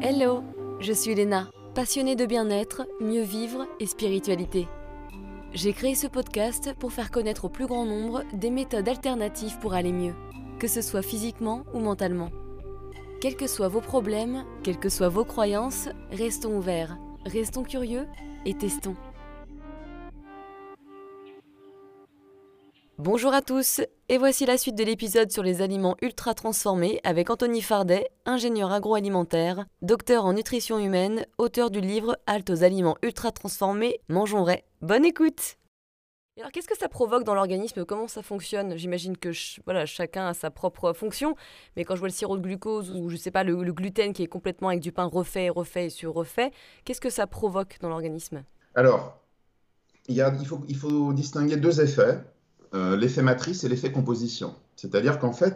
Hello, je suis Léna, passionnée de bien-être, mieux vivre et spiritualité. J'ai créé ce podcast pour faire connaître au plus grand nombre des méthodes alternatives pour aller mieux, que ce soit physiquement ou mentalement. Quels que soient vos problèmes, quelles que soient vos croyances, restons ouverts, restons curieux et testons. Bonjour à tous, et voici la suite de l'épisode sur les aliments ultra transformés avec Anthony Fardet, ingénieur agroalimentaire, docteur en nutrition humaine, auteur du livre Halte aux aliments ultra transformés, mangeons vrai. Bonne écoute! Et alors qu'est-ce que ça provoque dans l'organisme? Comment ça fonctionne? J'imagine que chacun a sa propre fonction, mais quand je vois le sirop de glucose ou je sais pas le gluten qui est complètement avec du pain refait et sur refait, qu'est-ce que ça provoque dans l'organisme? Alors, il faut distinguer deux effets, l'effet matrice et l'effet composition. C'est-à-dire qu'en fait,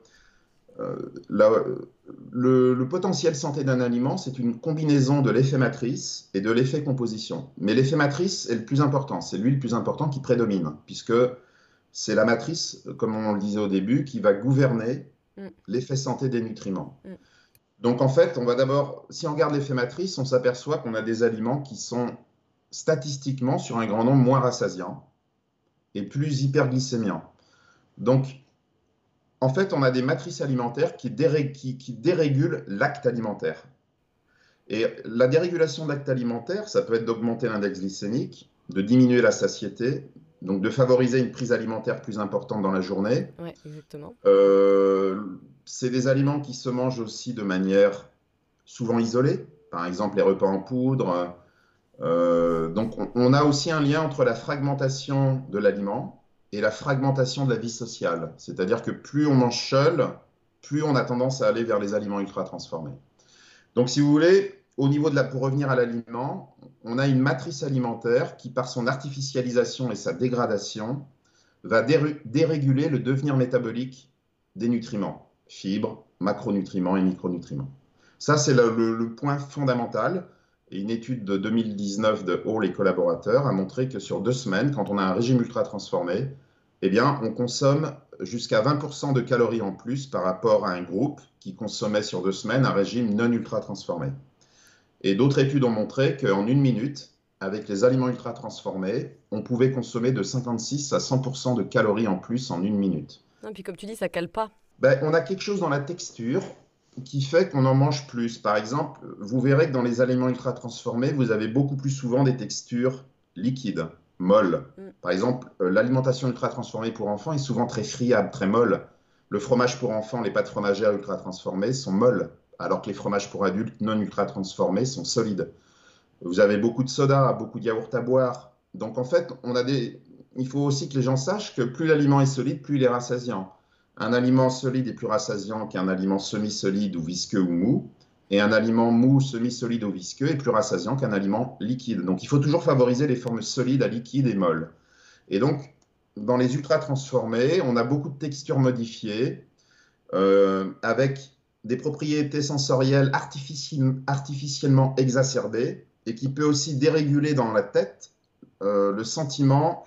la- le potentiel santé d'un aliment, c'est une combinaison de l'effet matrice et de l'effet composition. Mais l'effet matrice est le plus important, c'est lui le plus important qui prédomine, puisque c'est la matrice, comme on le disait au début, qui va gouverner Mm. l'effet santé des nutriments. Mm. Donc en fait, on va d'abord, si on regarde l'effet matrice, on s'aperçoit qu'on a des aliments qui sont statistiquement sur un grand nombre moins rassasiants et plus hyperglycémiants. Donc en fait, on a des matrices alimentaires qui dérégulent l'acte alimentaire. Et la dérégulation de l'acte alimentaire, ça peut être d'augmenter l'index glycémique, de diminuer la satiété, donc de favoriser une prise alimentaire plus importante dans la journée. Ouais, exactement. C'est des aliments qui se mangent aussi de manière souvent isolée, par exemple les repas en poudre. Donc on a aussi un lien entre la fragmentation de l'aliment et la fragmentation de la vie sociale. C'est-à-dire que plus on mange seul, plus on a tendance à aller vers les aliments ultra transformés. Donc si vous voulez, pour revenir à l'aliment, on a une matrice alimentaire qui, par son artificialisation et sa dégradation, va déréguler le devenir métabolique des nutriments, fibres, macronutriments et micronutriments. Ça, c'est le point fondamental. Et une étude de 2019 de Hall et collaborateurs a montré que sur 2 semaines, quand on a un régime ultra transformé, eh bien, on consomme jusqu'à 20% de calories en plus par rapport à un groupe qui consommait sur 2 semaines un régime non ultra transformé. Et d'autres études ont montré qu'en 1 minute, avec les aliments ultra transformés, on pouvait consommer de 56 à 100% de calories en plus en 1 minute. Non, puis comme tu dis, ça cale pas. On a quelque chose dans la texture qui fait qu'on en mange plus. Par exemple, vous verrez que dans les aliments ultra transformés, vous avez beaucoup plus souvent des textures liquides, molles. Par exemple, l'alimentation ultra transformée pour enfants est souvent très friable, très molle. Le fromage pour enfants, les pâtes fromagères ultra transformées sont molles, alors que les fromages pour adultes non ultra transformés sont solides. Vous avez beaucoup de soda, beaucoup de yaourt à boire. Donc en fait, il faut aussi que les gens sachent que plus l'aliment est solide, plus il est rassasiant. Un aliment solide est plus rassasiant qu'un aliment semi-solide ou visqueux ou mou. Et un aliment mou, semi-solide ou visqueux est plus rassasiant qu'un aliment liquide. Donc il faut toujours favoriser les formes solides à liquides et molles. Et donc, dans les ultra transformés, on a beaucoup de textures modifiées avec des propriétés sensorielles artificiellement exacerbées et qui peut aussi déréguler dans la tête le sentiment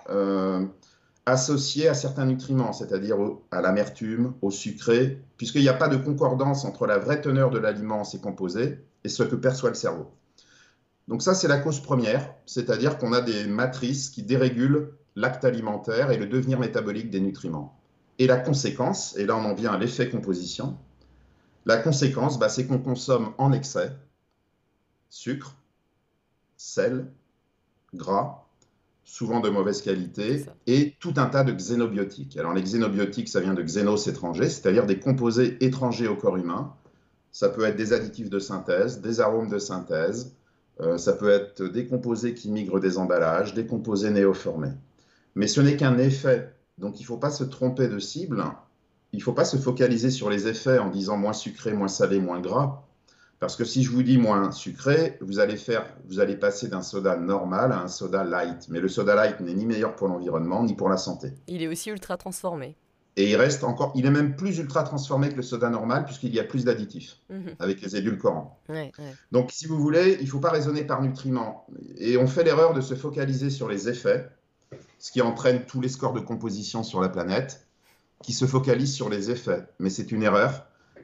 associé à certains nutriments, c'est-à-dire à l'amertume, au sucré, puisqu'il n'y a pas de concordance entre la vraie teneur de l'aliment en ses composés et ce que perçoit le cerveau. Donc ça, c'est la cause première, c'est-à-dire qu'on a des matrices qui dérégulent l'acte alimentaire et le devenir métabolique des nutriments. Et la conséquence, et là on en vient à l'effet composition, la conséquence, c'est qu'on consomme en excès sucre, sel, gras, souvent de mauvaise qualité, et tout un tas de xénobiotiques. Alors les xénobiotiques, ça vient de xénos étrangers, c'est-à-dire des composés étrangers au corps humain. Ça peut être des additifs de synthèse, des arômes de synthèse, ça peut être des composés qui migrent des emballages, des composés néoformés. Mais ce n'est qu'un effet, donc il ne faut pas se tromper de cible, il ne faut pas se focaliser sur les effets en disant moins sucré, moins salé, moins gras. Parce que si je vous dis moins sucré, vous allez passer d'un soda normal à un soda light. Mais le soda light n'est ni meilleur pour l'environnement, ni pour la santé. Il est aussi ultra transformé. Et il est même plus ultra transformé que le soda normal, puisqu'il y a plus d'additifs, avec les édulcorants. Ouais. Donc, si vous voulez, il ne faut pas raisonner par nutriments. Et on fait l'erreur de se focaliser sur les effets, ce qui entraîne tous les scores de composition sur la planète, qui se focalisent sur les effets. Mais c'est une erreur.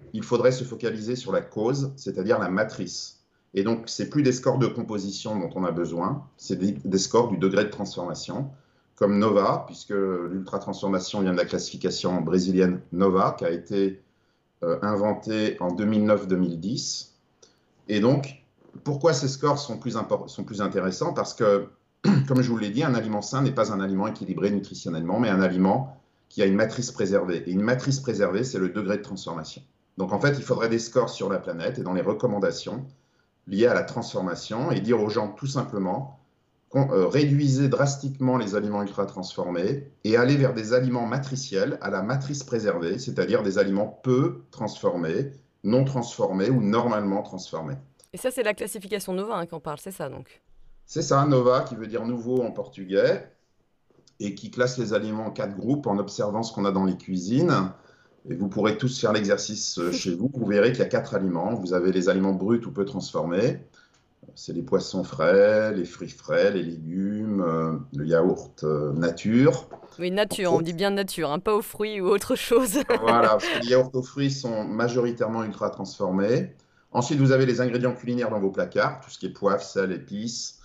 il faudrait se focaliser sur la cause, c'est-à-dire la matrice. Et donc, c'est plus des scores de composition dont on a besoin, c'est des scores du degré de transformation, comme NOVA, puisque l'ultra-transformation vient de la classification brésilienne NOVA, qui a été inventée en 2009-2010. Et donc, pourquoi ces scores sont plus intéressants? Parce que, comme je vous l'ai dit, un aliment sain n'est pas un aliment équilibré nutritionnellement, mais un aliment qui a une matrice préservée. Et une matrice préservée, c'est le degré de transformation. Donc, en fait, il faudrait des scores sur la planète et dans les recommandations liées à la transformation et dire aux gens tout simplement réduisez drastiquement les aliments ultra transformés et allez vers des aliments matriciels à la matrice préservée, c'est-à-dire des aliments peu transformés, non transformés ou normalement transformés. Et ça, c'est la classification Nova qu'on parle, c'est ça donc? C'est ça, Nova, qui veut dire nouveau en portugais, et qui classe les aliments en 4 groupes en observant ce qu'on a dans les cuisines. Et vous pourrez tous faire l'exercice chez vous. Vous verrez qu'il y a 4 aliments. Vous avez les aliments bruts ou peu transformés. C'est les poissons frais, les fruits frais, les légumes, le yaourt nature. Oui, nature, on dit bien nature, hein, pas aux fruits ou autre chose. Voilà, parce que les yaourts aux fruits sont majoritairement ultra transformés. Ensuite, vous avez les ingrédients culinaires dans vos placards, tout ce qui est poivre, sel, épices,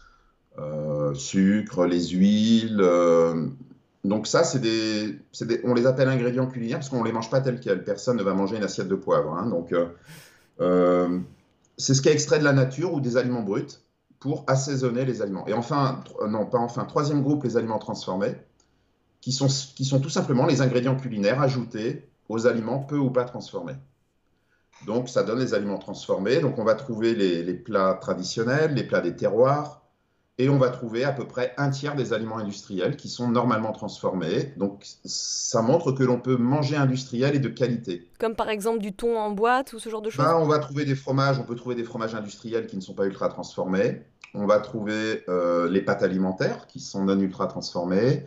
sucre, les huiles. Donc ça, on les appelle ingrédients culinaires parce qu'on ne les mange pas tels quels. Personne ne va manger une assiette de poivre, hein. Donc, c'est ce qui est extrait de la nature ou des aliments bruts pour assaisonner les aliments. Et enfin, non, pas enfin, troisième groupe, les aliments transformés, qui sont tout simplement les ingrédients culinaires ajoutés aux aliments peu ou pas transformés. Donc, ça donne les aliments transformés. Donc, on va trouver les plats traditionnels, les plats des terroirs, et on va trouver à peu près un tiers des aliments industriels qui sont normalement transformés. Donc, ça montre que l'on peut manger industriel et de qualité. Comme par exemple du thon en boîte ou ce genre de choses? On va trouver des fromages, on peut trouver des fromages industriels qui ne sont pas ultra transformés. On va trouver les pâtes alimentaires qui sont non ultra transformées.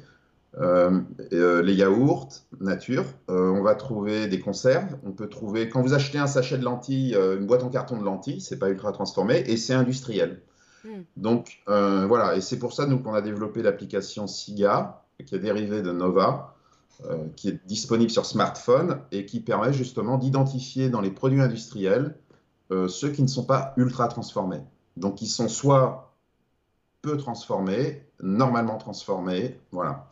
Les yaourts nature, on va trouver des conserves, on peut trouver, quand vous achetez un sachet de lentilles, une boîte en carton de lentilles, c'est pas ultra transformé et c'est industriel. Donc voilà, et c'est pour ça nous qu'on a développé l'application SIGA, qui est dérivée de Nova, qui est disponible sur smartphone et qui permet justement d'identifier dans les produits industriels ceux qui ne sont pas ultra transformés. Donc qui sont soit peu transformés, normalement transformés, voilà.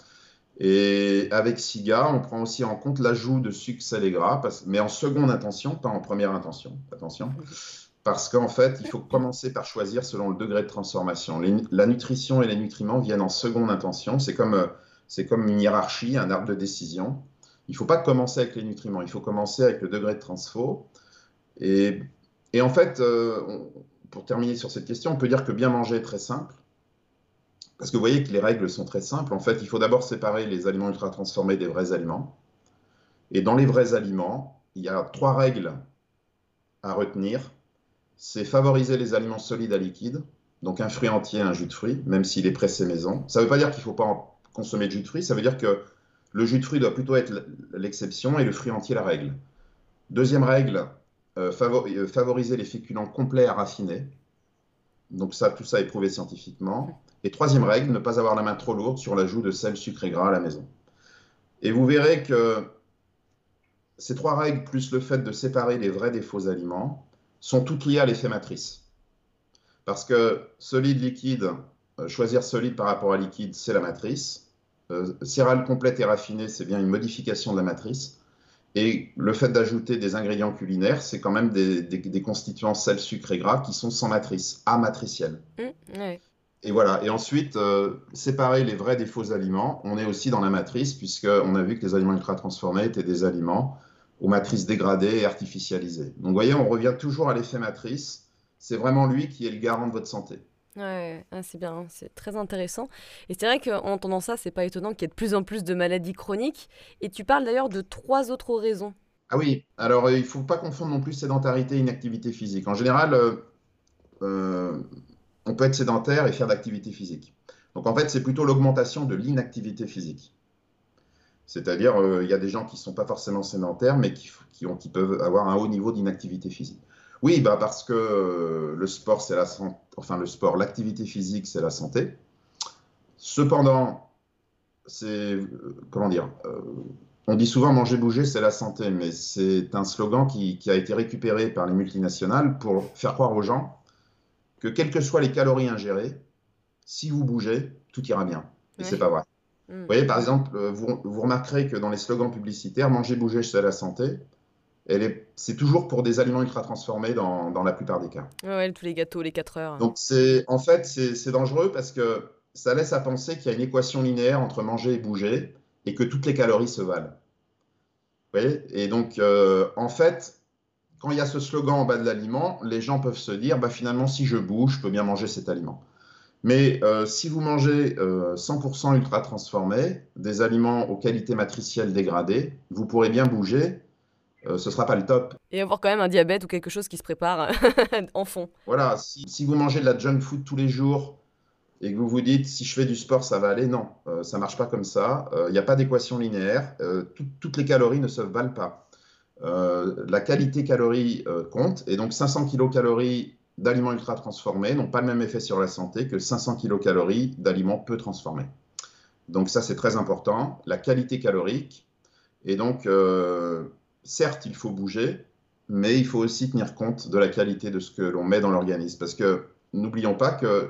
Et avec SIGA, on prend aussi en compte l'ajout de sucre, sel et gras, mais en seconde intention, pas en première intention. Attention. Parce qu'en fait, il faut commencer par choisir selon le degré de transformation. La nutrition et les nutriments viennent en seconde intention. C'est comme une hiérarchie, un arbre de décision. Il ne faut pas commencer avec les nutriments, il faut commencer avec le degré de transfo. Et en fait, pour terminer sur cette question, on peut dire que bien manger est très simple. Parce que vous voyez que les règles sont très simples. En fait, il faut d'abord séparer les aliments ultra transformés des vrais aliments. Et dans les vrais aliments, il y a 3 règles à retenir. C'est favoriser les aliments solides à liquide, donc un fruit entier, un jus de fruits, même s'il est pressé maison. Ça ne veut pas dire qu'il ne faut pas consommer de jus de fruits, ça veut dire que le jus de fruits doit plutôt être l'exception et le fruit entier la règle. Deuxième règle, favoriser les féculents complets à raffiner. Donc ça, tout ça est prouvé scientifiquement. Et troisième règle, ne pas avoir la main trop lourde sur l'ajout de sel, sucre et gras à la maison. Et vous verrez que ces 3 règles, plus le fait de séparer les vrais des faux aliments, sont toutes liées à l'effet matrice. Parce que solide, liquide, choisir solide par rapport à liquide, c'est la matrice. Céréales complètes et raffinées, c'est bien une modification de la matrice. Et le fait d'ajouter des ingrédients culinaires, c'est quand même des constituants sel, sucre et gras qui sont sans matrice, amatriciels. Ouais. Et voilà. Et ensuite, séparer les vrais des faux aliments, on est aussi dans la matrice, puisqu'on a vu que les aliments ultra transformés étaient des aliments aux matrices dégradées et artificialisées. Donc, vous voyez, on revient toujours à l'effet matrice. C'est vraiment lui qui est le garant de votre santé. Ouais, c'est bien, c'est très intéressant. Et c'est vrai qu'en entendant ça, c'est pas étonnant qu'il y ait de plus en plus de maladies chroniques. Et tu parles d'ailleurs de 3 autres raisons. Ah oui, alors il ne faut pas confondre non plus sédentarité et inactivité physique. En général, on peut être sédentaire et faire d'activité physique. Donc en fait, c'est plutôt l'augmentation de l'inactivité physique. C'est-à-dire, il y a des gens qui ne sont pas forcément sédentaires, mais qui peuvent avoir un haut niveau d'inactivité physique. Oui, parce que le sport, c'est la santé. Enfin, le sport, l'activité physique, c'est la santé. Cependant, c'est, comment dire, On dit souvent manger, bouger, c'est la santé, mais c'est un slogan qui a été récupéré par les multinationales pour faire croire aux gens que quelles que soient les calories ingérées, si vous bougez, tout ira bien. Et c'est Ouais. pas vrai. Mm. Vous voyez, par exemple, vous remarquerez que dans les slogans publicitaires, manger, bouger, c'est la santé, c'est toujours pour des aliments ultra transformés dans la plupart des cas. Ouais, ouais, tous les gâteaux, les 4 heures. Donc, en fait, c'est dangereux parce que ça laisse à penser qu'il y a une équation linéaire entre manger et bouger et que toutes les calories se valent. Vous voyez? Et donc, en fait, quand il y a ce slogan en bas de l'aliment, les gens peuvent se dire, bah, finalement, si je bouge, je peux bien manger cet aliment. Mais si vous mangez 100% ultra transformés, des aliments aux qualités matricielles dégradées, vous pourrez bien bouger, ce ne sera pas le top. Et avoir quand même un diabète ou quelque chose qui se prépare en fond. Voilà, si vous mangez de la junk food tous les jours et que vous vous dites, si je fais du sport, ça va aller, non, ça ne marche pas comme ça. Il n'y a pas d'équation linéaire. Toutes les calories ne se valent pas. La qualité calorie compte, et donc 500 kilocalories d'aliments ultra transformés n'ont pas le même effet sur la santé que 500 kilocalories d'aliments peu transformés. Donc ça, c'est très important, la qualité calorique. Et donc, certes, il faut bouger, mais il faut aussi tenir compte de la qualité de ce que l'on met dans l'organisme. Parce que n'oublions pas que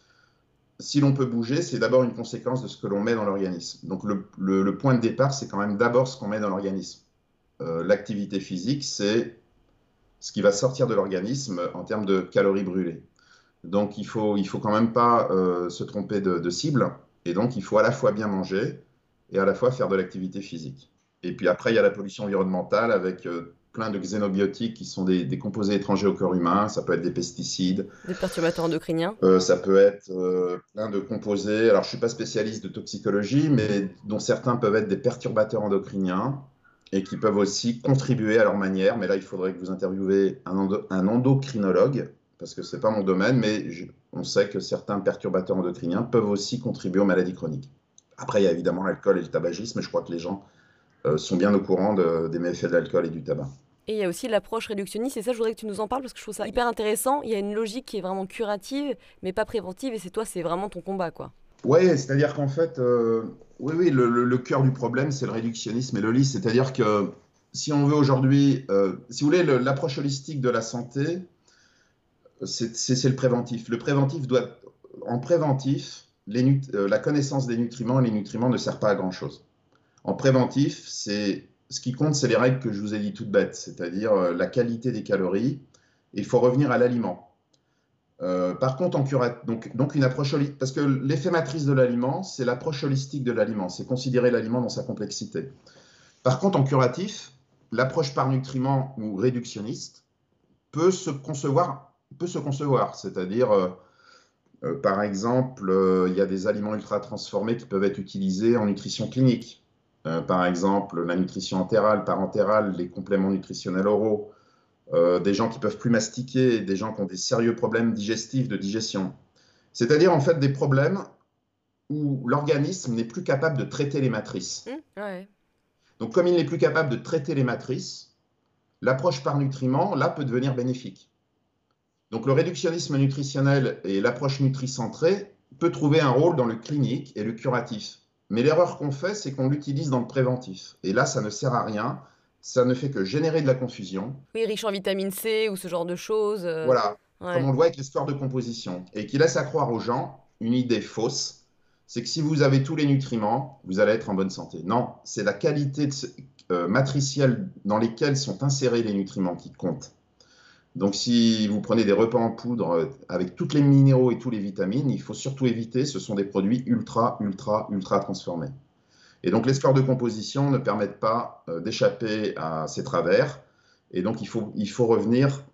si l'on peut bouger, c'est d'abord une conséquence de ce que l'on met dans l'organisme. Donc le point de départ, c'est quand même d'abord ce qu'on met dans l'organisme. L'activité physique, c'est ce qui va sortir de l'organisme en termes de calories brûlées. Donc il faut quand même pas se tromper de cible. Et donc il faut à la fois bien manger et à la fois faire de l'activité physique. Et puis après, il y a la pollution environnementale avec plein de xénobiotiques qui sont des composés étrangers au corps humain. Ça peut être des pesticides, Des perturbateurs endocriniens. ça peut être plein de composés. Alors je ne suis pas spécialiste de toxicologie, mais dont certains peuvent être des perturbateurs endocriniens et qui peuvent aussi contribuer à leur manière. Mais là, il faudrait que vous interviewez un endocrinologue, parce que ce n'est pas mon domaine, mais on sait que certains perturbateurs endocriniens peuvent aussi contribuer aux maladies chroniques. Après, il y a évidemment l'alcool et le tabagisme, et je crois que les gens sont bien au courant des méfaits de l'alcool et du tabac. Et il y a aussi l'approche réductionniste, et ça, je voudrais que tu nous en parles parce que je trouve ça hyper intéressant. Il y a une logique qui est vraiment curative, mais pas préventive, et c'est vraiment ton combat, quoi. Oui, c'est-à-dire qu'en fait, oui, le cœur du problème, c'est le réductionnisme et l'holisme. C'est-à-dire que si on veut aujourd'hui, si vous voulez, l'approche holistique de la santé, c'est le préventif. Le préventif doit, en préventif, la connaissance des nutriments et les nutriments ne sert pas à grand-chose. En préventif, ce qui compte, c'est les règles que je vous ai dit toutes bêtes, c'est-à-dire la qualité des calories. Il faut revenir à l'aliment. Par contre, donc une approche holistique, parce que l'effet matrice de l'aliment, c'est l'approche holistique de l'aliment, c'est considérer l'aliment dans sa complexité. Par contre, en curatif, l'approche par nutriment ou réductionniste peut se concevoir, c'est-à-dire, par exemple, il y a des aliments ultra transformés qui peuvent être utilisés en nutrition clinique. Par exemple, la nutrition entérale, parentérale, les compléments nutritionnels oraux, des gens qui peuvent plus mastiquer, des gens qui ont des sérieux problèmes digestifs, de digestion. C'est-à-dire en fait des problèmes où l'organisme n'est plus capable de traiter les matrices. Ouais. Donc comme il n'est plus capable de traiter les matrices, l'approche par nutriment, là, peut devenir bénéfique. Donc le réductionnisme nutritionnel et l'approche nutricentrée peut trouver un rôle dans le clinique et le curatif. Mais l'erreur qu'on fait, c'est qu'on l'utilise dans le préventif. Et là, ça ne sert à rien. Ça ne fait que générer de la confusion. Oui, riche en vitamine C ou ce genre de choses. Voilà, comme Ouais. on le voit avec les scores de composition, et qui laisse à croire aux gens une idée fausse, c'est que si vous avez tous les nutriments, vous allez être en bonne santé. Non, c'est la qualité matricielle dans lesquelles sont insérés les nutriments qui compte. Donc si vous prenez des repas en poudre avec tous les minéraux et tous les vitamines, il faut surtout éviter, ce sont des produits ultra, ultra, ultra transformés. Et donc les scores de composition ne permettent pas d'échapper à ces travers, et donc il faut revenir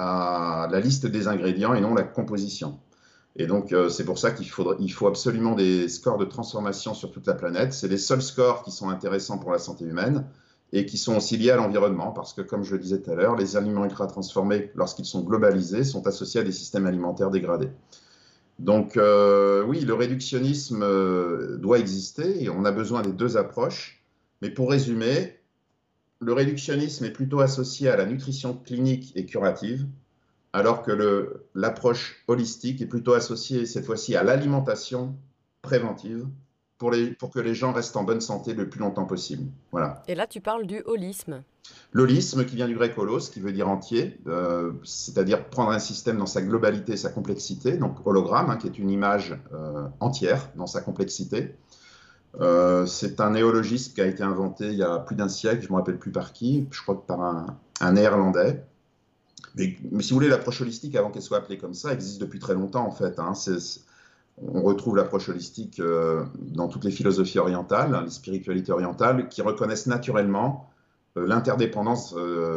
à la liste des ingrédients et non la composition. Et donc c'est pour ça qu'il faut absolument des scores de transformation sur toute la planète. C'est les seuls scores qui sont intéressants pour la santé humaine et qui sont aussi liés à l'environnement, parce que comme je le disais tout à l'heure, les aliments ultra transformés, lorsqu'ils sont globalisés, sont associés à des systèmes alimentaires dégradés. Donc oui, le réductionnisme doit exister et on a besoin des deux approches. Mais pour résumer, le réductionnisme est plutôt associé à la nutrition clinique et curative, alors que l'approche holistique est plutôt associée cette fois-ci à l'alimentation préventive pour que les gens restent en bonne santé le plus longtemps possible. Voilà. Et là, tu parles du holisme. L'holisme, qui vient du grec holos, qui veut dire entier, c'est-à-dire prendre un système dans sa globalité, sa complexité, donc hologramme, hein, qui est une image entière dans sa complexité. C'est un néologisme qui a été inventé il y a plus d'un siècle, je ne me rappelle plus par qui, je crois que par un néerlandais. Mais si vous voulez, l'approche holistique, avant qu'elle soit appelée comme ça, existe depuis très longtemps en fait. Hein. On retrouve l'approche holistique dans toutes les philosophies orientales, hein, les spiritualités orientales, qui reconnaissent naturellement l'interdépendance,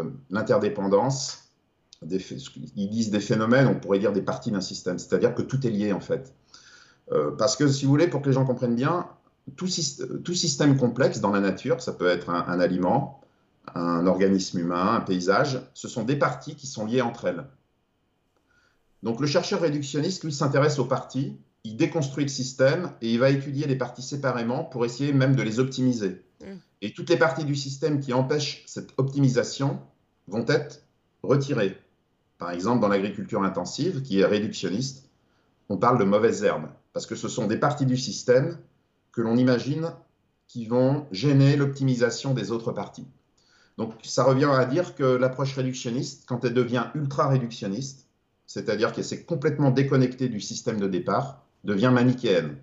ils disent des phénomènes, on pourrait dire des parties d'un système, c'est-à-dire que tout est lié en fait. Parce que si vous voulez, pour que les gens comprennent bien, tout système complexe dans la nature, ça peut être un aliment, un organisme humain, un paysage, ce sont des parties qui sont liées entre elles. Donc le chercheur réductionniste, lui, s'intéresse aux parties, il déconstruit le système et il va étudier les parties séparément pour essayer même de les optimiser. Et toutes les parties du système qui empêchent cette optimisation vont être retirées. Par exemple, dans l'agriculture intensive, qui est réductionniste, on parle de mauvaises herbes, parce que ce sont des parties du système que l'on imagine qui vont gêner l'optimisation des autres parties. Donc ça revient à dire que l'approche réductionniste, quand elle devient ultra-réductionniste, c'est-à-dire qu'elle s'est complètement déconnectée du système de départ, devient manichéenne.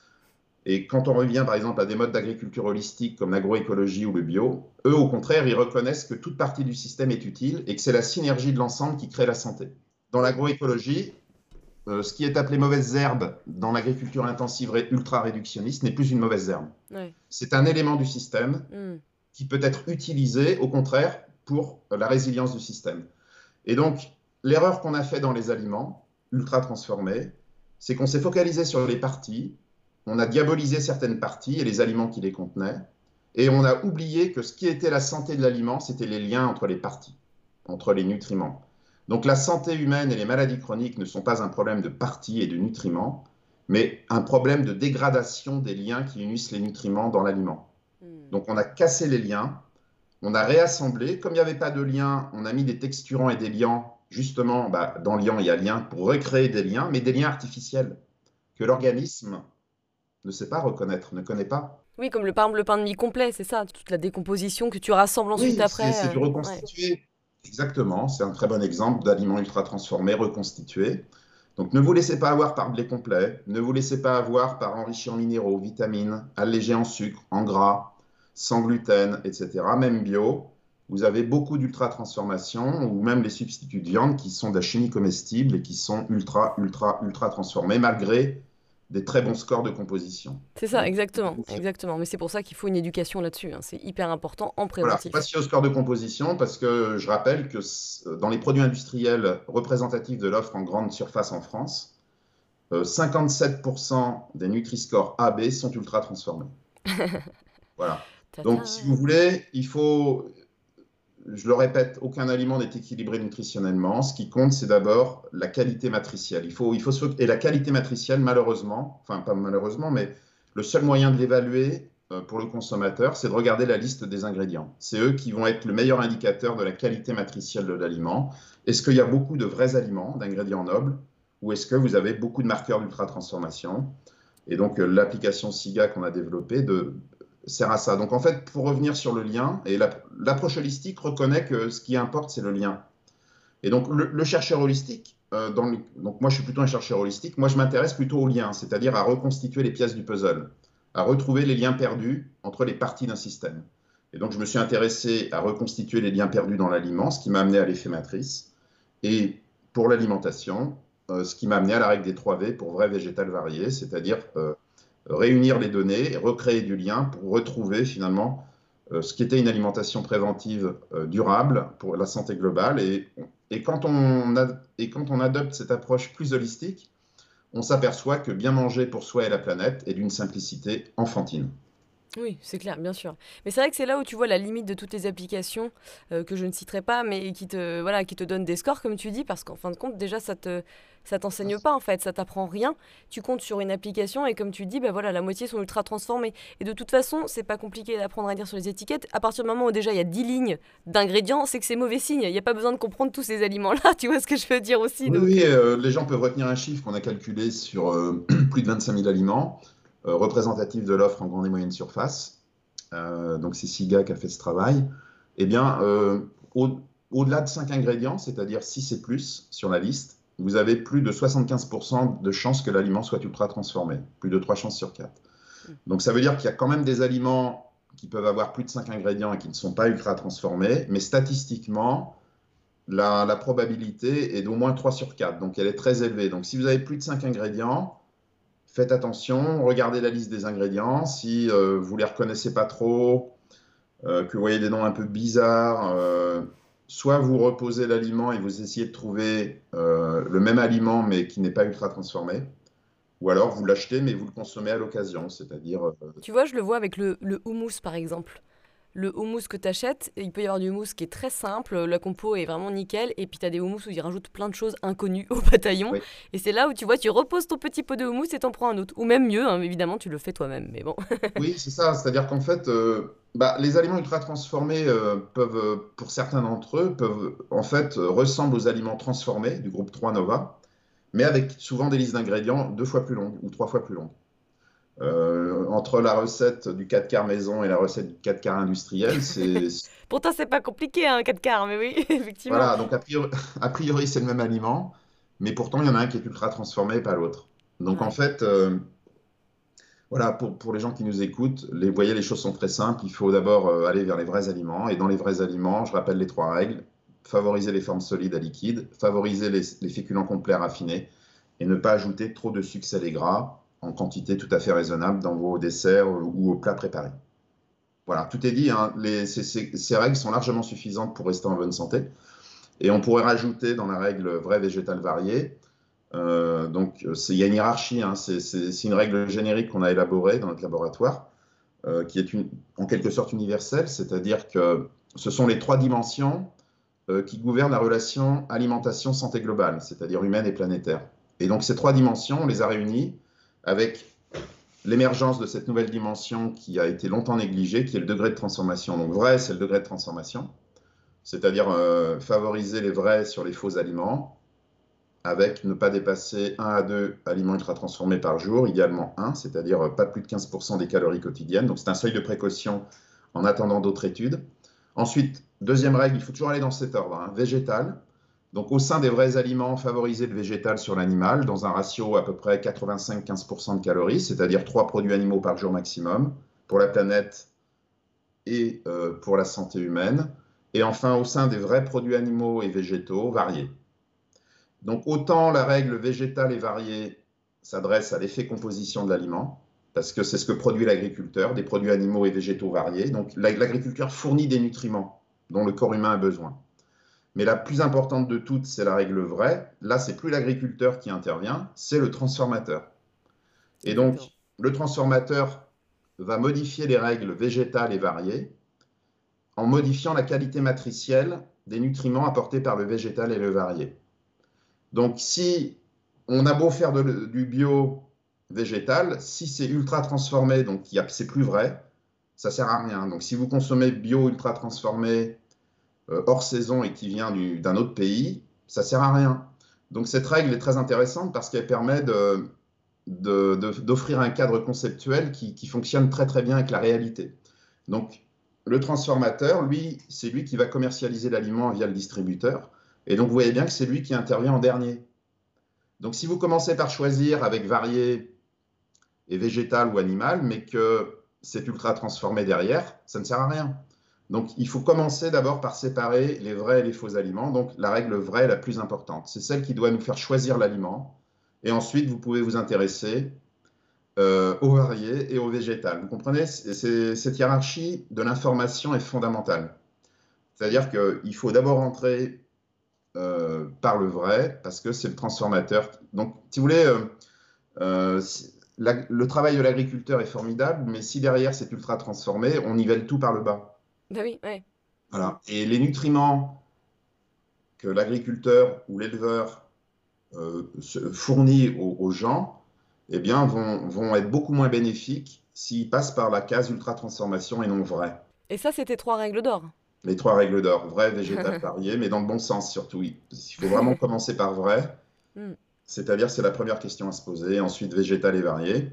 Et quand on revient par exemple à des modes d'agriculture holistique comme l'agroécologie ou le bio, eux au contraire, ils reconnaissent que toute partie du système est utile et que c'est la synergie de l'ensemble qui crée la santé. Dans l'agroécologie, ce qui est appelé mauvaise herbe dans l'agriculture intensive ultra-réductionniste n'est plus une mauvaise herbe. Ouais. C'est un élément du système qui peut être utilisé, au contraire, pour la résilience du système. Et donc, l'erreur qu'on a fait dans les aliments ultra-transformés, c'est qu'on s'est focalisé sur les parties, on a diabolisé certaines parties et les aliments qui les contenaient, et on a oublié que ce qui était la santé de l'aliment, c'était les liens entre les parties, entre les nutriments. Donc la santé humaine et les maladies chroniques ne sont pas un problème de parties et de nutriments, mais un problème de dégradation des liens qui unissent les nutriments dans l'aliment. Donc on a cassé les liens, on a réassemblé, comme il n'y avait pas de liens, on a mis des texturants et des liants, justement, dans liant il y a lien, pour recréer des liens, mais des liens artificiels, que l'organisme ne sait pas reconnaître, ne connaît pas. Oui, comme par exemple le pain de mie complet, c'est ça, toute la décomposition que tu rassembles ensuite après. C'est du reconstitué. Ouais. Exactement, c'est un très bon exemple d'aliments ultra transformés, reconstitués. Donc ne vous laissez pas avoir par blé complet, ne vous laissez pas avoir par enrichi en minéraux, vitamines, allégé en sucre, en gras, sans gluten, etc. Même bio, vous avez beaucoup d'ultra transformations ou même les substituts de viande qui sont de la chimie comestible et qui sont ultra transformés malgré des très bons scores de composition. C'est ça, exactement. Mais c'est pour ça qu'il faut une éducation là-dessus. Hein. C'est hyper important en préventif. Voilà, pas au score de composition, parce que je rappelle que dans les produits industriels représentatifs de l'offre en grande surface en France, 57% des Nutri-Score AB sont ultra transformés. Voilà. Donc, si vous voulez, il faut... Je le répète, aucun aliment n'est équilibré nutritionnellement. Ce qui compte, c'est d'abord la qualité matricielle. Et la qualité matricielle, malheureusement, enfin pas malheureusement, mais le seul moyen de l'évaluer pour le consommateur, c'est de regarder la liste des ingrédients. C'est eux qui vont être le meilleur indicateur de la qualité matricielle de l'aliment. Est-ce qu'il y a beaucoup de vrais aliments, d'ingrédients nobles, ou est-ce que vous avez beaucoup de marqueurs d'ultra-transformation? Et donc, l'application SIGA qu'on a développée sert à ça. Donc en fait, pour revenir sur le lien, et l'approche holistique reconnaît que ce qui importe, c'est le lien. Et donc le chercheur holistique, donc moi je suis plutôt un chercheur holistique, moi je m'intéresse plutôt au lien, c'est-à-dire à reconstituer les pièces du puzzle, à retrouver les liens perdus entre les parties d'un système. Et donc je me suis intéressé à reconstituer les liens perdus dans l'aliment, ce qui m'a amené à l'effet matrice, et pour l'alimentation, ce qui m'a amené à la règle des 3 V pour vrai végétal varié, c'est-à-dire réunir les données et recréer du lien pour retrouver finalement ce qui était une alimentation préventive durable pour la santé globale. Et quand on adopte cette approche plus holistique, on s'aperçoit que bien manger pour soi et la planète est d'une simplicité enfantine. Oui, c'est clair, bien sûr. Mais c'est vrai que c'est là où tu vois la limite de toutes les applications que je ne citerai pas, mais qui te donnent des scores, comme tu dis, parce qu'en fin de compte, déjà, ça t'enseigne pas, en fait, ça t'apprend rien. Tu comptes sur une application et comme tu dis, la moitié sont ultra transformées. Et de toute façon, c'est pas compliqué d'apprendre à lire sur les étiquettes. À partir du moment où déjà il y a 10 lignes d'ingrédients, c'est que c'est mauvais signe. Il n'y a pas besoin de comprendre tous ces aliments-là, tu vois ce que je veux dire aussi. Oui, les gens peuvent retenir un chiffre qu'on a calculé sur plus de 25 000 aliments. représentatif de l'offre en grande et moyenne surface. Donc c'est SIGA qui a fait ce travail. Eh bien, au-delà de 5 ingrédients, c'est-à-dire 6 et plus sur la liste, vous avez plus de 75% de chances que l'aliment soit ultra transformé, plus de 3 chances sur 4. Donc ça veut dire qu'il y a quand même des aliments qui peuvent avoir plus de 5 ingrédients et qui ne sont pas ultra transformés, mais statistiquement, la probabilité est d'au moins 3 sur 4, donc elle est très élevée. Donc si vous avez plus de 5 ingrédients, faites attention, regardez la liste des ingrédients. Si vous ne les reconnaissez pas trop, que vous voyez des noms un peu bizarres, soit vous reposez l'aliment et vous essayez de trouver le même aliment mais qui n'est pas ultra transformé, ou alors vous l'achetez mais vous le consommez à l'occasion, c'est-à-dire... Tu vois, je le vois avec le houmous par exemple. Le houmous que tu achètes, il peut y avoir du houmous qui est très simple, la compo est vraiment nickel, et puis tu as des houmous où ils rajoutent plein de choses inconnues au bataillon. Oui. Et c'est là où tu vois, tu reposes ton petit pot de houmous et t'en prends un autre. Ou même mieux, hein, évidemment, tu le fais toi-même, mais bon. Oui, c'est ça. C'est-à-dire qu'en fait, les aliments ultra transformés peuvent, pour certains d'entre eux, peuvent en fait ressemblent aux aliments transformés du groupe 3 Nova, mais avec souvent des listes d'ingrédients 2 fois plus longues ou 3 fois plus longues. Entre la recette du 4 quarts maison et la recette du 4 quarts industriel, Pourtant, c'est pas compliqué, hein, 4 quarts, mais oui, effectivement. voilà. Donc a priori, c'est le même aliment, mais pourtant il y en a un qui est ultra transformé et pas l'autre. Donc en Ouais. fait, voilà, pour les gens qui nous écoutent, voyez, les choses sont très simples. Il faut d'abord aller vers les vrais aliments. Et dans les vrais aliments, je rappelle les 3 règles. Favoriser les formes solides à liquides, favoriser les féculents complets raffinés et ne pas ajouter trop de sucre salé gras en quantité tout à fait raisonnable dans vos desserts ou aux plats préparés. Voilà, tout est dit, hein. Ces règles sont largement suffisantes pour rester en bonne santé. Et on pourrait rajouter dans la règle vrai végétal varié. Il y a une hiérarchie, hein. C'est une règle générique qu'on a élaborée dans notre laboratoire, qui est en quelque sorte universelle, c'est-à-dire que ce sont les 3 dimensions qui gouvernent la relation alimentation-santé globale, c'est-à-dire humaine et planétaire. Et donc ces 3 dimensions, on les a réunies avec l'émergence de cette nouvelle dimension qui a été longtemps négligée, qui est le degré de transformation. Donc vrai, c'est le degré de transformation, c'est-à-dire favoriser les vrais sur les faux aliments, avec ne pas dépasser 1 à 2 aliments ultra transformés par jour, idéalement 1, c'est-à-dire pas plus de 15% des calories quotidiennes. Donc c'est un seuil de précaution en attendant d'autres études. Ensuite, deuxième règle, il faut toujours aller dans cet ordre, hein, végétal. Donc au sein des vrais aliments, favoriser le végétal sur l'animal dans un ratio à peu près 85-15% de calories, c'est-à-dire 3 produits animaux par jour maximum pour la planète et pour la santé humaine. Et enfin, au sein des vrais produits animaux et végétaux, variés. Donc autant la règle végétale et variée s'adresse à l'effet composition de l'aliment, parce que c'est ce que produit l'agriculteur, des produits animaux et végétaux variés. Donc l'agriculteur fournit des nutriments dont le corps humain a besoin. Mais la plus importante de toutes, c'est la règle vraie. Là, c'est plus l'agriculteur qui intervient, c'est le transformateur. Et donc, le transformateur va modifier les règles végétales et variées en modifiant la qualité matricielle des nutriments apportés par le végétal et le varié. Donc, si on a beau faire du bio végétal, si c'est ultra transformé, donc c'est plus vrai, ça sert à rien. Donc, si vous consommez bio ultra transformé hors saison et qui vient d'un autre pays, ça sert à rien. Donc, cette règle est très intéressante parce qu'elle permet d'offrir un cadre conceptuel qui fonctionne très très bien avec la réalité. Donc, le transformateur, lui, c'est lui qui va commercialiser l'aliment via le distributeur. Et donc, vous voyez bien que c'est lui qui intervient en dernier. Donc, si vous commencez par choisir avec varié et végétal ou animal, mais que c'est ultra transformé derrière, ça ne sert à rien. Donc, il faut commencer d'abord par séparer les vrais et les faux aliments. Donc, la règle vraie est la plus importante. C'est celle qui doit nous faire choisir l'aliment. Et ensuite, vous pouvez vous intéresser au varié et au végétal. Vous comprenez? Cette hiérarchie de l'information est fondamentale. C'est-à-dire qu'il faut d'abord entrer par le vrai, parce que c'est le transformateur. Donc, si vous voulez, le travail de l'agriculteur est formidable, mais si derrière c'est ultra transformé, on nivelle tout par le bas. Bah oui, ouais. Voilà. Et les nutriments que l'agriculteur ou l'éleveur fournit aux gens, eh bien, vont être beaucoup moins bénéfiques s'ils passent par la case ultra transformation et non vrai. Et ça, c'était 3 règles d'or. Les 3 règles d'or, vrai, végétal, varié, mais dans le bon sens surtout. Il faut vraiment commencer par vrai, c'est-à-dire c'est la première question à se poser, ensuite végétal et varié,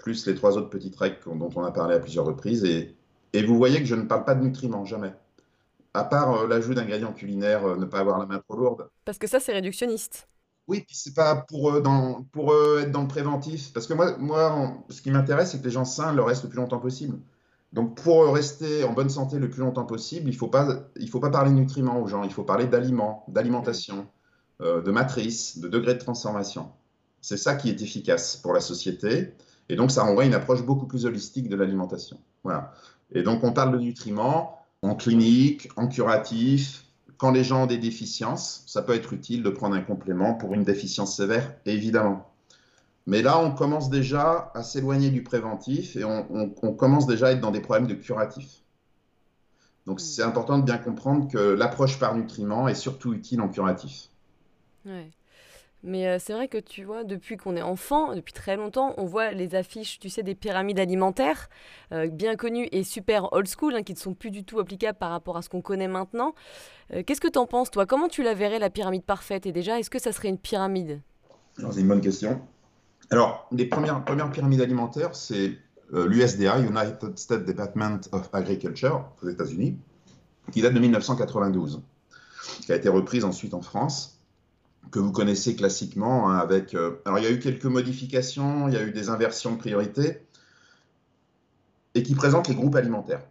plus les 3 autres petites règles dont on a parlé à plusieurs reprises. Et vous voyez que je ne parle pas de nutriments, jamais. À part l'ajout d'ingrédients culinaires, ne pas avoir la main trop lourde. Parce que ça, c'est réductionniste. Oui, puis c'est pas pour être dans le préventif. Parce que ce qui m'intéresse, c'est que les gens sains le restent le plus longtemps possible. Donc, pour rester en bonne santé le plus longtemps possible, il faut pas parler de nutriments aux gens. Il faut parler d'aliments, Mm. d'alimentation, de matrice, de degré de transformation. C'est ça qui est efficace pour la société. Et donc, ça renvoie à une approche beaucoup plus holistique de l'alimentation. Voilà. Et donc, on parle de nutriments en clinique, en curatif. Quand les gens ont des déficiences, ça peut être utile de prendre un complément pour une déficience sévère, évidemment. Mais là, on commence déjà à s'éloigner du préventif et on commence déjà à être dans des problèmes de curatif. Donc, Mm. c'est important de bien comprendre que l'approche par nutriments est surtout utile en curatif. Ouais. Mais c'est vrai que tu vois, depuis qu'on est enfant, depuis très longtemps, on voit les affiches, tu sais, des pyramides alimentaires, bien connues et super old school, hein, qui ne sont plus du tout applicables par rapport à ce qu'on connaît maintenant. Qu'est-ce que t'en penses, toi? Comment tu la verrais, la pyramide parfaite? Et déjà, est-ce que ça serait une pyramide? Alors, c'est une bonne question. Alors, les premières pyramides alimentaires, c'est l'USDA, United States Department of Agriculture, aux États-Unis, qui date de 1992, qui a été reprise ensuite en France, que vous connaissez classiquement, hein, avec. Alors, il y a eu quelques modifications, il y a eu des inversions de priorité, et qui présente les groupes alimentaires.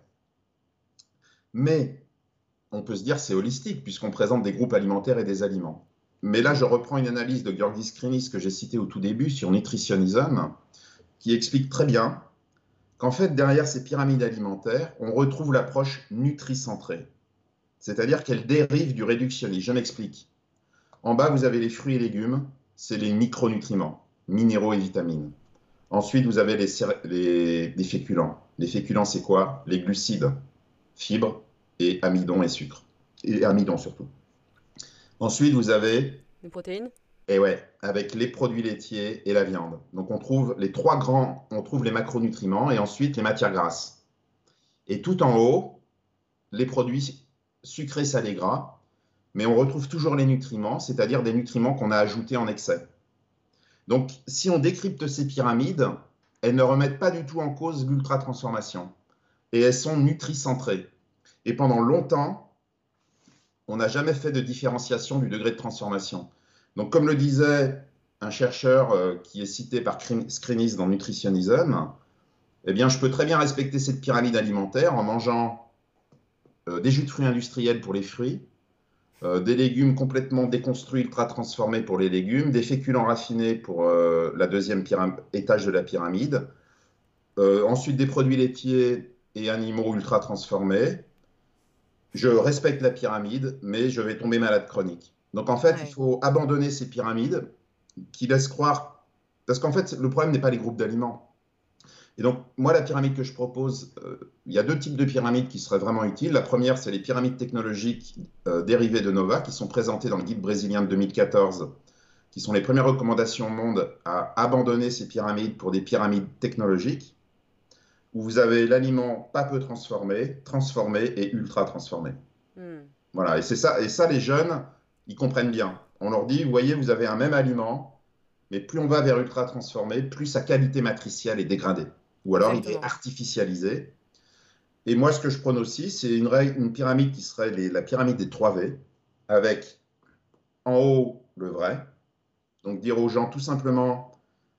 Mais on peut se dire c'est holistique, puisqu'on présente des groupes alimentaires et des aliments. Mais là, je reprends une analyse de Georgi Skrinis que j'ai citée au tout début sur Nutritionism, qui explique très bien qu'en fait, derrière ces pyramides alimentaires, on retrouve l'approche nutricentrée. C'est-à-dire qu'elle dérive du réductionnisme. Je m'explique. En bas, vous avez les fruits et légumes, c'est les micronutriments, minéraux et vitamines. Ensuite, vous avez les féculents. Les féculents, c'est quoi? Les glucides, fibres et amidon et sucre. Et amidon surtout. Ensuite, vous avez, Des protéines? et ouais, avec les produits laitiers et la viande. Donc, on trouve on trouve les macronutriments et ensuite les matières grasses. Et tout en haut, les produits sucrés, salés, gras, mais on retrouve toujours les nutriments, c'est-à-dire des nutriments qu'on a ajoutés en excès. Donc, si on décrypte ces pyramides, elles ne remettent pas du tout en cause l'ultra-transformation. Et elles sont nutricentrées. Et pendant longtemps, on n'a jamais fait de différenciation du degré de transformation. Donc, comme le disait un chercheur qui est cité par Skrinis dans Nutritionism, eh bien, je peux très bien respecter cette pyramide alimentaire en mangeant des jus de fruits industriels pour les fruits, des légumes complètement déconstruits, ultra transformés pour les légumes, des féculents raffinés pour la deuxième étage de la pyramide, ensuite des produits laitiers et animaux ultra transformés. Je respecte la pyramide, mais je vais tomber malade chronique. Donc en fait, il Ouais. faut abandonner ces pyramides qui laissent croire, parce qu'en fait, le problème n'est pas les groupes d'aliments. Et donc, moi, la pyramide que je propose, il y a 2 types de pyramides qui seraient vraiment utiles. La première, c'est les pyramides technologiques dérivées de Nova, qui sont présentées dans le guide brésilien de 2014, qui sont les premières recommandations au monde à abandonner ces pyramides pour des pyramides technologiques, où vous avez l'aliment pas peu transformé, transformé et ultra transformé. Hmm. Voilà, et ça, les jeunes, ils comprennent bien. On leur dit, vous voyez, vous avez un même aliment, mais plus on va vers ultra transformé, plus sa qualité matricielle est dégradée. Ou alors il est Exactement. artificialisé. Et moi, ce que je prône aussi, c'est une pyramide qui serait la pyramide des 3 V, avec en haut le vrai. Donc dire aux gens tout simplement,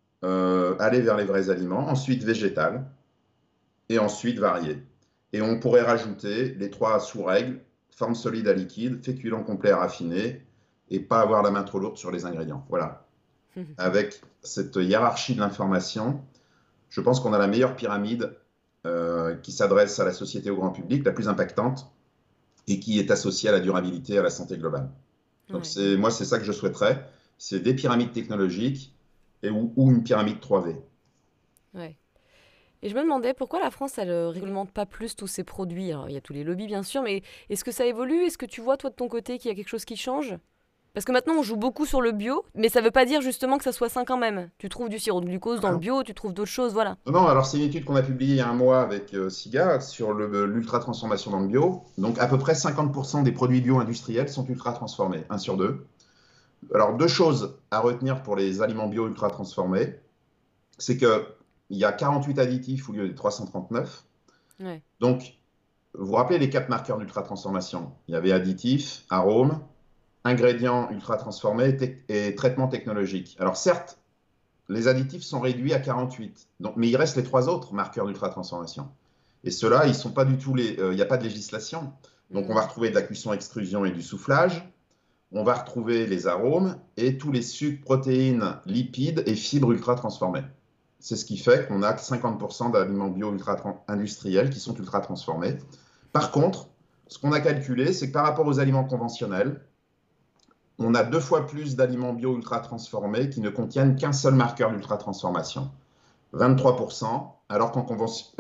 allez vers les vrais aliments. Ensuite, végétal. Et ensuite, varié. Et on pourrait rajouter les 3 sous-règles, forme solide à liquide, féculent complet à raffiné, et pas avoir la main trop lourde sur les ingrédients. Voilà. Avec cette hiérarchie de l'information, je pense qu'on a la meilleure pyramide qui s'adresse à la société, au grand public, la plus impactante, et qui est associée à la durabilité et à la santé globale. Donc Ouais. moi, c'est ça que je souhaiterais, c'est des pyramides technologiques ou une pyramide 3V. Ouais. Et je me demandais pourquoi la France, elle réglemente pas plus tous ses produits. Alors, il y a tous les lobbies, bien sûr, mais est-ce que ça évolue? Est-ce que tu vois, toi, de ton côté, qu'il y a quelque chose qui change? Parce que maintenant, on joue beaucoup sur le bio, mais ça veut pas dire justement que ça soit sain quand même. Tu trouves du sirop de glucose dans le Ah bio, tu trouves d'autres choses, voilà. non, non, alors c'est une étude qu'on a publiée il y a un mois avec SIGA sur l'ultra-transformation dans le bio. Donc à peu près 50% des produits bio industriels sont ultra-transformés, 1 sur 2. Alors 2 choses à retenir pour les aliments bio ultra-transformés, c'est que il y a 48 additifs au lieu des 339. Ouais. Donc, vous vous rappelez les 4 marqueurs d'ultra-transformation? Il y avait additifs, arômes, ingrédients ultra-transformés et traitements technologiques. Alors certes, les additifs sont réduits à 48, donc, mais il reste les 3 autres marqueurs d'ultra-transformation. Et ceux-là, ils sont pas du tout il n'y a pas de législation. Donc on va retrouver de la cuisson-extrusion et du soufflage, on va retrouver les arômes et tous les sucres, protéines, lipides et fibres ultra-transformés. C'est ce qui fait qu'on a 50% d'aliments bio ultra-industriels qui sont ultra-transformés. Par contre, ce qu'on a calculé, c'est que par rapport aux aliments conventionnels, on a 2 fois plus d'aliments bio ultra-transformés qui ne contiennent qu'un seul marqueur d'ultra-transformation. 23%, alors qu'en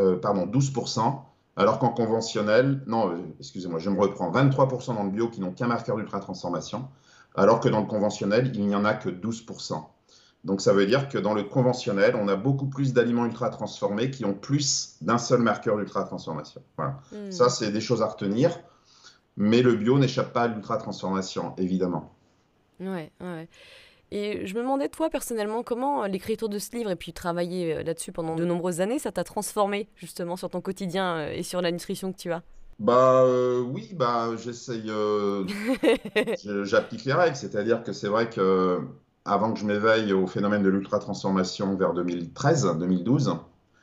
12%, alors qu'en conventionnel, non, excusez-moi, je me reprends, 23% dans le bio qui n'ont qu'un marqueur d'ultra-transformation, alors que dans le conventionnel, il n'y en a que 12%. Donc ça veut dire que dans le conventionnel, on a beaucoup plus d'aliments ultra-transformés qui ont plus d'un seul marqueur d'ultra-transformation. Voilà. Ça, c'est des choses à retenir, mais le bio n'échappe pas à l'ultra-transformation, évidemment. Ouais, ouais. Et je me demandais, toi, personnellement, comment l'écriture de ce livre et puis travailler là-dessus pendant de nombreuses années, ça t'a transformé, justement, sur ton quotidien et sur la nutrition que tu as? Oui, j'essaye, j'applique les règles, c'est-à-dire que c'est vrai que avant que je m'éveille au phénomène de l'ultra-transformation vers 2013-2012,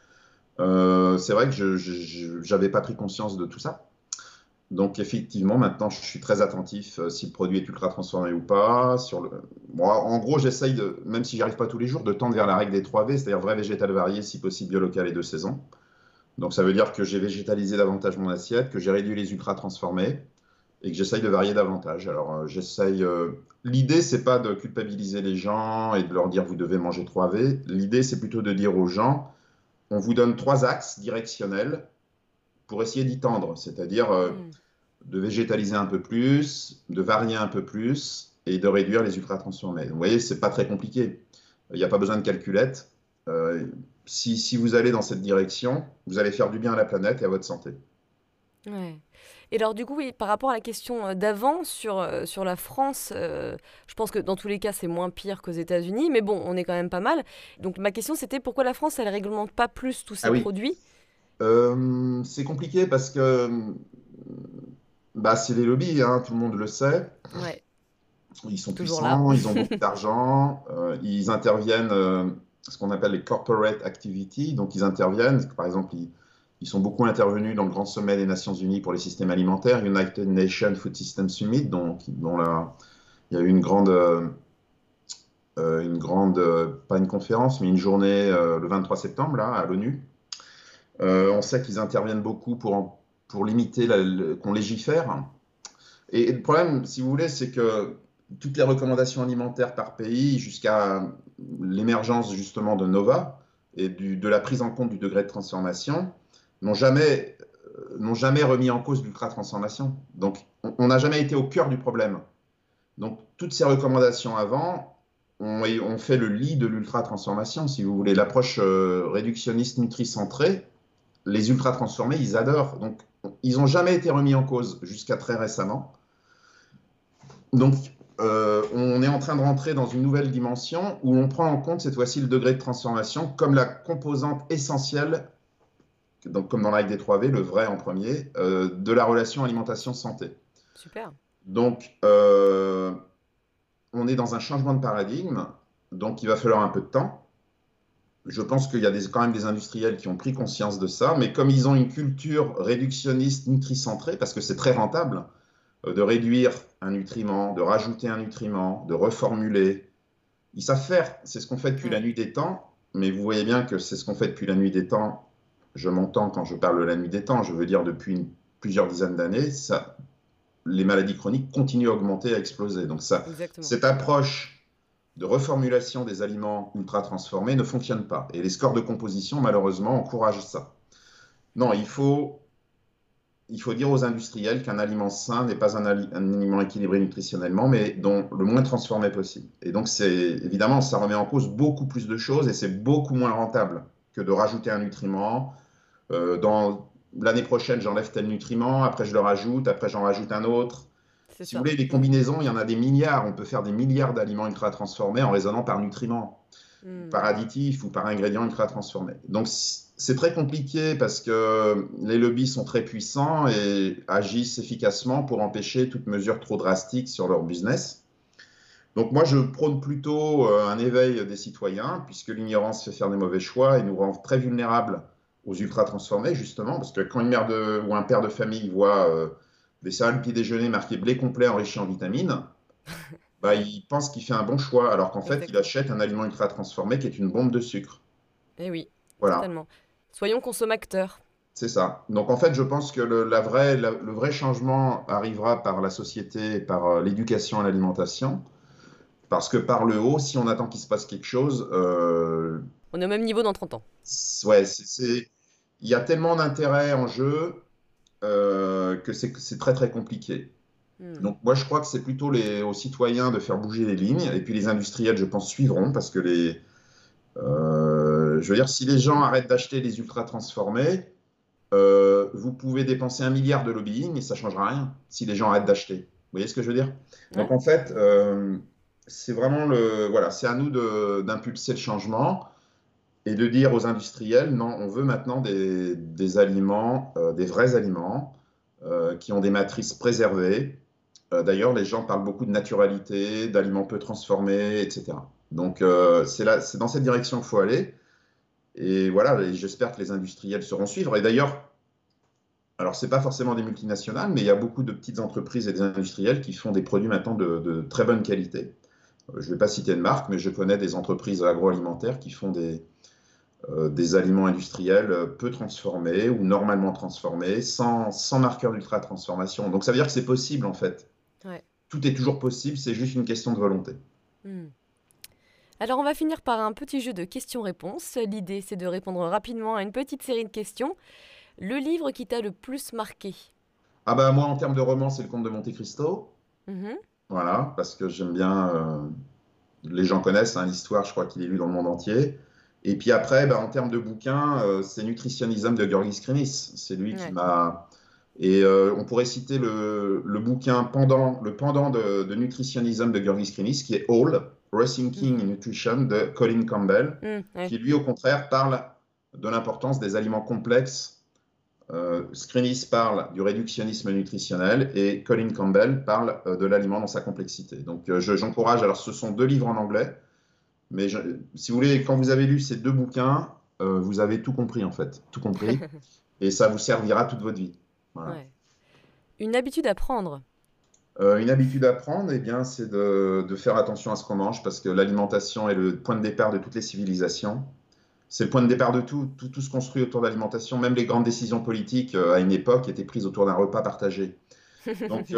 c'est vrai que je n'avais pas pris conscience de tout ça. Donc effectivement, maintenant, je suis très attentif si le produit est ultra transformé ou pas. Bon, en gros, j'essaye, même si j'y arrive pas tous les jours, de tendre vers la règle des 3 V, c'est-à-dire vrai, végétal, varié, si possible bio, local et de saison. Donc ça veut dire que j'ai végétalisé davantage mon assiette, que j'ai réduit les ultra transformés et que j'essaye de varier davantage. Alors l'idée, c'est pas de culpabiliser les gens et de leur dire vous devez manger 3 V. L'idée, c'est plutôt de dire aux gens, on vous donne 3 axes directionnels pour essayer d'y tendre, c'est-à-dire de végétaliser un peu plus, de varier un peu plus et de réduire les ultra-transformés. Vous voyez, c'est pas très compliqué. Il n'y a pas besoin de calculette. Si vous allez dans cette direction, vous allez faire du bien à la planète et à votre santé. Ouais. Et alors du coup, oui, par rapport à la question d'avant sur la France, je pense que dans tous les cas, c'est moins pire qu'aux États-Unis, mais bon, on est quand même pas mal. Donc ma question, c'était pourquoi la France, elle réglemente pas plus tous Ah ses oui, produits? c'est compliqué parce que c'est les lobbies, hein, tout le monde le sait. Ouais, Ils sont toujours là. puissants, ils ont beaucoup d'argent, ils interviennent, ce qu'on appelle les corporate activities, donc ils interviennent, par exemple, ils sont beaucoup intervenus dans le grand sommet des Nations Unies pour les systèmes alimentaires, United Nations Food System Summit, il y a eu pas une conférence, mais une journée le 23 septembre là, à l'ONU. On sait qu'ils interviennent beaucoup pour limiter qu'on légifère. Et le problème, si vous voulez, c'est que toutes les recommandations alimentaires par pays, jusqu'à l'émergence justement de Nova et de la prise en compte du degré de transformation, n'ont jamais remis en cause l'ultra-transformation. Donc, on n'a jamais été au cœur du problème. Donc, toutes ces recommandations avant ont fait le lit de l'ultra-transformation, si vous voulez. L'approche réductionniste nutri-centrée, les ultra-transformés, ils adorent. Donc, ils n'ont jamais été remis en cause jusqu'à très récemment. Donc, on est en train de rentrer dans une nouvelle dimension où on prend en compte cette fois-ci le degré de transformation comme la composante essentielle, donc comme dans la règle des 3 V, le vrai en premier, de la relation alimentation-santé. Super. Donc, on est dans un changement de paradigme, donc il va falloir un peu de temps. Je pense qu'il y a quand même des industriels qui ont pris conscience de ça, mais comme ils ont une culture réductionniste nutri-centrée, parce que c'est très rentable, de réduire un nutriment, de rajouter un nutriment, de reformuler. Ils savent faire, c'est ce qu'on fait depuis la nuit des temps, mais vous voyez bien que c'est ce qu'on fait depuis la nuit des temps. Je m'entends quand je parle de la nuit des temps, je veux dire depuis plusieurs dizaines d'années, les maladies chroniques continuent à augmenter, à exploser. Donc Exactement. cette approche de reformulation des aliments ultra transformés ne fonctionne pas. Et les scores de composition, malheureusement, encouragent ça. Non, il faut dire aux industriels qu'un aliment sain n'est pas un aliment équilibré nutritionnellement, mais dont le moins transformé possible. Et donc, évidemment, ça remet en cause beaucoup plus de choses et c'est beaucoup moins rentable que de rajouter un nutriment. Dans l'année prochaine, j'enlève tel nutriment, après je le rajoute, après j'en rajoute un autre. C'est Si vous ça. voulez, les combinaisons, il y en a des milliards. On peut faire des milliards d'aliments ultra transformés en raisonnant par nutriments. Hmm. par additif ou par ingrédient ultra transformé. Donc c'est très compliqué parce que les lobbies sont très puissants et agissent efficacement pour empêcher toute mesure trop drastique sur leur business. Donc moi, je prône plutôt un éveil des citoyens, puisque l'ignorance fait faire des mauvais choix et nous rend très vulnérables aux ultra-transformés, justement, parce que quand une mère ou un père de famille voit des céréales petit déjeuner marquées blé complet enrichi en vitamines, bah, il pense qu'il fait un bon choix, alors qu'en fait, il Exactement. achète un aliment ultra-transformé qui est une bombe de sucre. Eh oui, Voilà, totalement. Soyons consommateurs. c'est ça. Donc en fait, je pense que le vrai changement arrivera par la société, et par l'éducation à l'alimentation. Parce que par le haut, si on attend qu'il se passe quelque chose, On est au même niveau dans 30 ans. ouais, il y a tellement d'intérêt en jeu que c'est très très compliqué. Hmm. Donc moi, je crois que c'est plutôt aux citoyens de faire bouger les lignes, et puis les industriels, je pense, suivront, parce que je veux dire, si les gens arrêtent d'acheter les ultra transformés, vous pouvez dépenser 1 milliard de lobbying et ça ne changera rien si les gens arrêtent d'acheter. Vous voyez ce que je veux dire? Donc Ouais. en fait, c'est vraiment voilà, c'est à nous d'impulser le changement et de dire aux industriels, non, on veut maintenant des aliments, des vrais aliments, qui ont des matrices préservées. D'ailleurs, les gens parlent beaucoup de naturalité, d'aliments peu transformés, etc. Donc c'est dans cette direction qu'il faut aller. Et voilà, et j'espère que les industriels sauront suivre. Et d'ailleurs, alors, ce n'est pas forcément des multinationales, mais il y a beaucoup de petites entreprises et des industriels qui font des produits maintenant de très bonne qualité. Je ne vais pas citer de marque, mais je connais des entreprises agroalimentaires qui font des aliments industriels peu transformés ou normalement transformés, sans marqueur d'ultra-transformation. Donc, ça veut dire que c'est possible, en fait. Ouais. Tout est toujours possible, c'est juste une question de volonté. Hmm. Alors on va finir par un petit jeu de questions-réponses. L'idée c'est de répondre rapidement à une petite série de questions. Le livre qui t'a le plus marqué? Ah bah moi, en termes de roman, c'est le Comte de Monte Cristo. Mhm. Voilà, parce que j'aime bien, les gens connaissent hein, l'histoire, je crois qu'il est lu dans le monde entier. Et puis après, bah, en termes de bouquins, c'est Nutritionism de Georgis Krimis. C'est lui qui Ouais. m'a. Et on pourrait citer le bouquin le pendant de Nutritionism de Georgis Krimis, qui est All, Rethinking Nutrition de Colin Campbell, Ouais. qui lui, au contraire, parle de l'importance des aliments complexes. Skrinis parle du réductionnisme nutritionnel et Colin Campbell parle de l'aliment dans sa complexité. Donc j'encourage, alors ce sont 2 livres en anglais, mais si vous voulez, quand vous avez lu ces 2 bouquins, vous avez tout compris en fait, tout compris, et ça vous servira toute votre vie. Voilà. Ouais. Une habitude à prendre? Une habitude à prendre, eh bien, c'est de faire attention à ce qu'on mange, parce que l'alimentation est le point de départ de toutes les civilisations. C'est le point de départ de tout. Tout se construit autour de l'alimentation. Même les grandes décisions politiques, à une époque, étaient prises autour d'un repas partagé. Donc,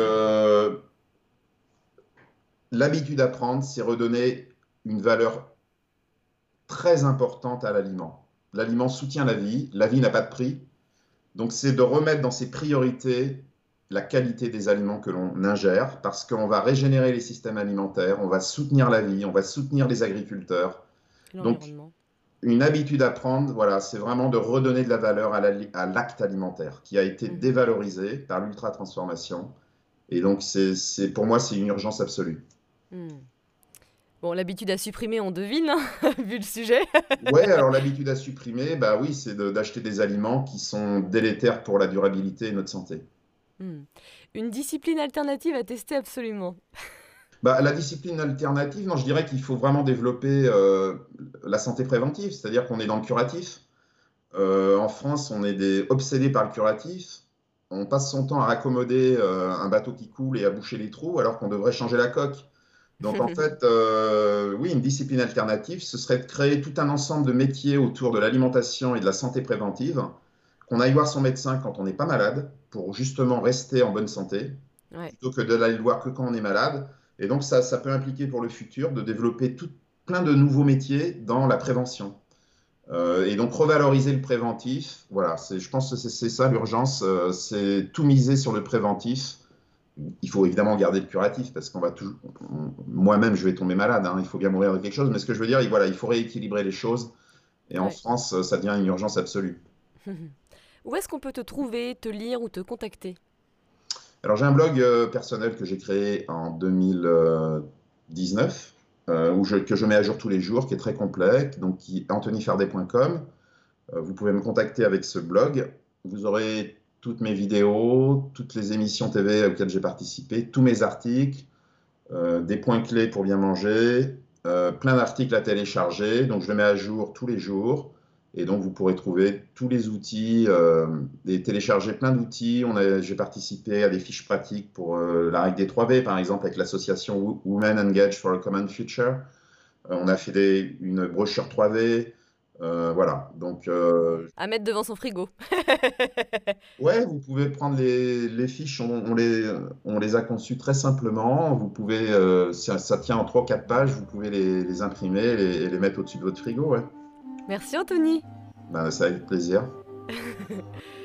l'habitude à prendre, c'est redonner une valeur très importante à l'aliment. L'aliment soutient la vie n'a pas de prix. Donc, c'est de remettre dans ses priorités la qualité des aliments que l'on ingère, parce qu'on va régénérer les systèmes alimentaires, on va soutenir la vie, on va soutenir les agriculteurs. Donc, L'environnement. une habitude à prendre, voilà, c'est vraiment de redonner de la valeur à l'acte alimentaire qui a été Mhm. dévalorisé par l'ultra-transformation. Et donc, pour moi, c'est une urgence absolue. Hmm. Bon, l'habitude à supprimer, on devine, hein, vu le sujet. Ouais, alors l'habitude à supprimer, bah oui, c'est d'acheter des aliments qui sont délétères pour la durabilité et notre santé. Hmm. Une discipline alternative à tester absolument. Bah, la discipline alternative, non, je dirais qu'il faut vraiment développer la santé préventive, c'est-à-dire qu'on est dans le curatif. En France, on est obsédés par le curatif. On passe son temps à raccommoder un bateau qui coule et à boucher les trous, alors qu'on devrait changer la coque. Donc en fait, oui, une discipline alternative, ce serait de créer tout un ensemble de métiers autour de l'alimentation et de la santé préventive, qu'on aille voir son médecin quand on n'est pas malade, pour justement rester en bonne santé, Ouais. plutôt que de l'aller le voir que quand on est malade. Et donc ça peut impliquer pour le futur de développer plein de nouveaux métiers dans la prévention. Et donc revaloriser le préventif, voilà, je pense que c'est ça l'urgence, c'est tout miser sur le préventif. Il faut évidemment garder le curatif parce qu'on va toujours, moi-même je vais tomber malade, hein, il faut bien mourir de quelque chose, mais ce que je veux dire, voilà, il faut rééquilibrer les choses. Et en Ouais. France, ça devient une urgence absolue. Où est-ce qu'on peut te trouver, te lire ou te contacter? Alors j'ai un blog personnel que j'ai créé en 2019 que je mets à jour tous les jours, qui est très complet, donc anthonyfardet.com. Vous pouvez me contacter avec ce blog. Vous aurez toutes mes vidéos, toutes les émissions TV auxquelles j'ai participé, tous mes articles, des points clés pour bien manger, plein d'articles à télécharger. Donc, je le mets à jour tous les jours. Et donc, vous pourrez trouver tous les outils, et télécharger plein d'outils. J'ai participé à des fiches pratiques pour la règle des 3V, par exemple, avec l'association Women Engaged for a Common Future. On a fait une brochure 3V. Voilà. Donc, À mettre devant son frigo. ouais, vous pouvez prendre les fiches, on les a conçues très simplement. Vous pouvez, ça tient en 3 ou 4 pages, vous pouvez les imprimer et les mettre au-dessus de votre frigo. Ouais. Merci Anthony. Ben, ça avec plaisir.